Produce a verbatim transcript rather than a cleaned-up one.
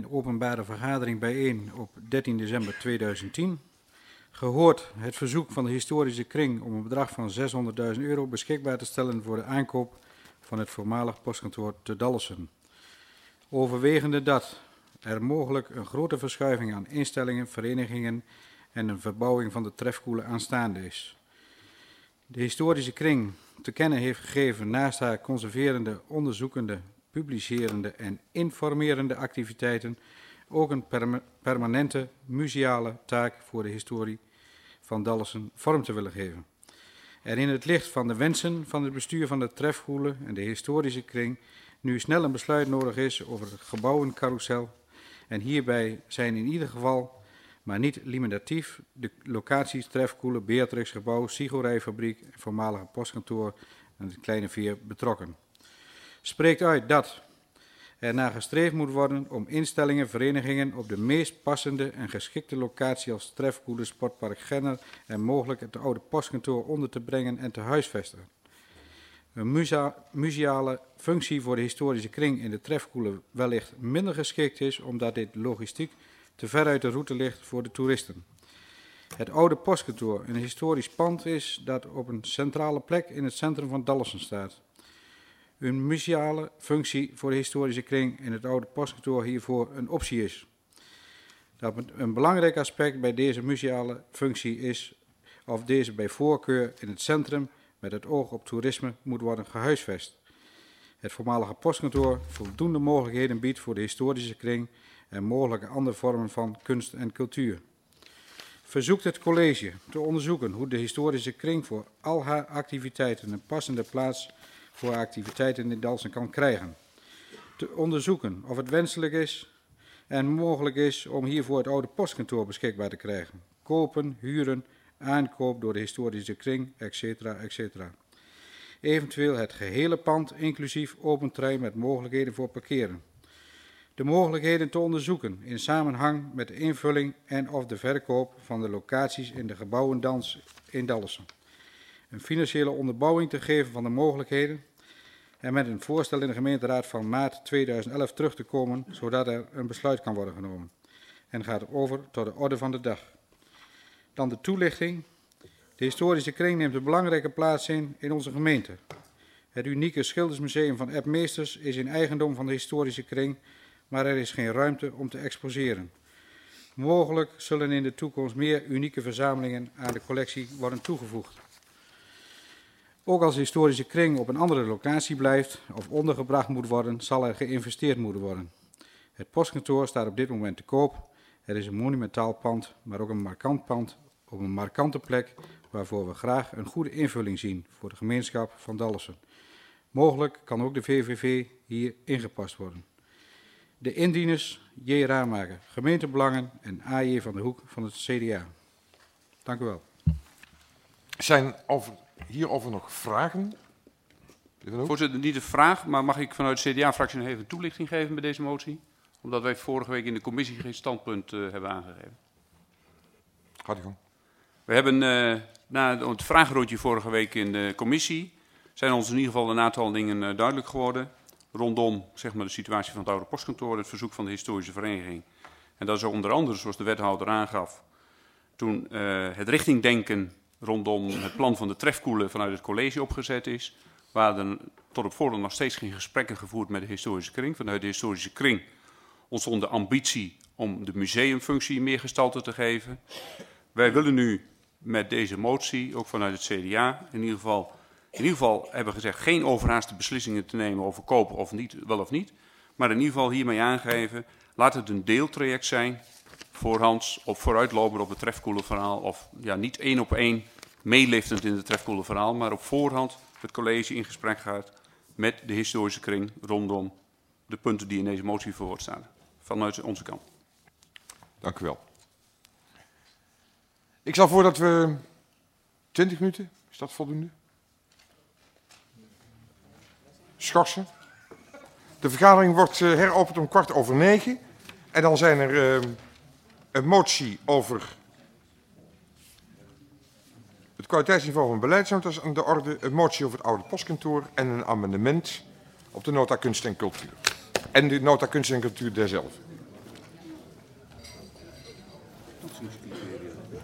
openbare vergadering bijeen op dertien december tweeduizend tien. Gehoord het verzoek van de historische kring om een bedrag van zeshonderdduizend euro beschikbaar te stellen voor de aankoop van het voormalig postkantoor te Dalfsen. Overwegende dat er mogelijk een grote verschuiving aan instellingen, verenigingen en een verbouwing van de trefkoelen aanstaande is. De historische kring te kennen heeft gegeven naast haar conserverende, onderzoekende, publicerende en informerende activiteiten ook een perma permanente museale taak voor de historie van Dalfsen vorm te willen geven. En in het licht van de wensen van het bestuur van de trefkoelen en de historische kring nu snel een besluit nodig is over het gebouwencarousel. En hierbij zijn in ieder geval, maar niet limitatief, de locaties trefkoelen, Beatrixgebouw, Sigorijfabriek, voormalige postkantoor en het Kleine Veer betrokken. Spreekt uit dat er naar gestreefd moet worden om instellingen, verenigingen op de meest passende en geschikte locatie als trefkoelen, Sportpark Genner en mogelijk het oude postkantoor onder te brengen en te huisvesten. Een musea museale functie voor de historische kring in de trefkoelen wellicht minder geschikt is, omdat dit logistiek te ver uit de route ligt voor de toeristen. Het oude postkantoor een historisch pand is dat op een centrale plek in het centrum van Dalfsen staat. Een museale functie voor de historische kring in het oude postkantoor hiervoor een optie is. Dat een belangrijk aspect bij deze museale functie is of deze bij voorkeur in het centrum met het oog op toerisme moet worden gehuisvest. Het voormalige postkantoor voldoende mogelijkheden biedt voor de historische kring en mogelijke andere vormen van kunst en cultuur. Verzoekt het college te onderzoeken hoe de historische kring voor al haar activiteiten een passende plaats voor activiteiten in Dalfsen kan krijgen. Te onderzoeken of het wenselijk is en mogelijk is om hiervoor het oude postkantoor beschikbaar te krijgen. Kopen, huren, aankoop door de historische kring, et cetera, et cetera. Eventueel het gehele pand, inclusief open trein met mogelijkheden voor parkeren. De mogelijkheden te onderzoeken in samenhang met de invulling en of de verkoop van de locaties in de gebouwendans in Dalfsen. Een financiële onderbouwing te geven van de mogelijkheden en met een voorstel in de gemeenteraad van maart tweeduizend elf terug te komen, zodat er een besluit kan worden genomen. En gaat over tot de orde van de dag. Dan de toelichting. De historische kring neemt een belangrijke plaats in in onze gemeente. Het unieke schildersmuseum van Eb Meesters is in eigendom van de historische kring, maar er is geen ruimte om te exposeren. Mogelijk zullen in de toekomst meer unieke verzamelingen aan de collectie worden toegevoegd. Ook als de historische kring op een andere locatie blijft of ondergebracht moet worden, zal er geïnvesteerd moeten worden. Het postkantoor staat op dit moment te koop. Het is een monumentaal pand, maar ook een markant pand op een markante plek waarvoor we graag een goede invulling zien voor de gemeenschap van Dalfsen. Mogelijk kan ook de V V V hier ingepast worden. De indieners J. Raamaker, gemeentebelangen en A J van der Hoek van het C D A. Dank u wel. Zijn over, hierover nog vragen? Voorzitter, niet de vraag, maar mag ik vanuit de C D A-fractie nog even toelichting geven bij deze motie? Omdat wij vorige week in de commissie geen standpunt uh, hebben aangegeven. Gaat u gang. We hebben uh, na het vragenrondje vorige week in de commissie, zijn ons in ieder geval een aantal dingen uh, duidelijk geworden. Rondom zeg maar, de situatie van het oude postkantoor, het verzoek van de historische vereniging. En dat is ook onder andere, zoals de wethouder aangaf, toen uh, het richtingdenken rondom het plan van de trefkoelen vanuit het college opgezet is. We hadden tot op voorhand nog steeds geen gesprekken gevoerd met de historische kring. Vanuit de historische kring ontstond de ambitie om de museumfunctie meer gestalte te geven. Wij willen nu met deze motie, ook vanuit het C D A, in ieder geval, in ieder geval hebben gezegd geen overhaaste beslissingen te nemen over kopen of niet, wel of niet. Maar in ieder geval hiermee aangeven, laat het een deeltraject zijn, voorhands of vooruitlopend op het trefkoelenverhaal. Of ja, niet één op één meeliftend in het trefkoelenverhaal, maar op voorhand het college in gesprek gaat met de historische kring rondom de punten die in deze motie verwoord staan. Vanuit onze kant. Dank u wel. Ik stel voor dat we twintig minuten, is dat voldoende? Schorsen. De vergadering wordt uh, heropend om kwart over negen. En dan zijn er uh, een motie over het kwaliteitsniveau van beleidsnotas aan de orde, een motie over het oude postkantoor en een amendement op de nota kunst en cultuur. En de nota kunst en cultuur derzelfde. toetsingscriteria.